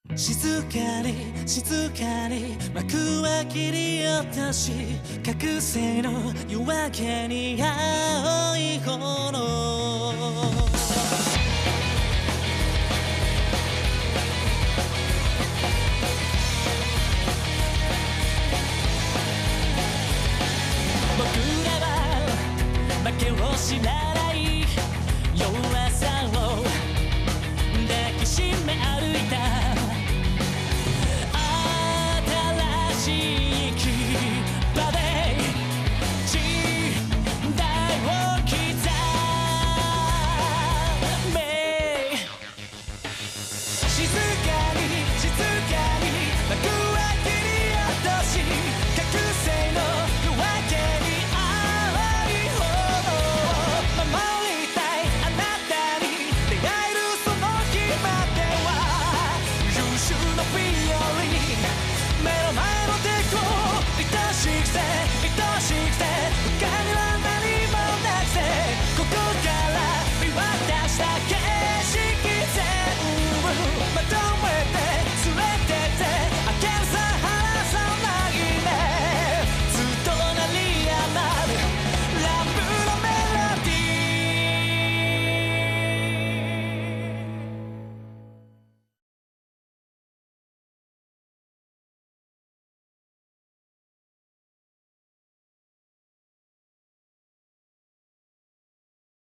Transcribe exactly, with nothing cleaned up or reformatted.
静かに静かに幕は切り落とし覚醒の夜明けに青い炎僕らは負けを知らない弱さを抱きしめ歩いた新しい牙で時代を刻め静かに静かに幕は切り落とし覚醒の夜明けに青い炎守りたいあなたに出会えるその日までは優秀のビオリン目の前の敵を愛しくて愛しくて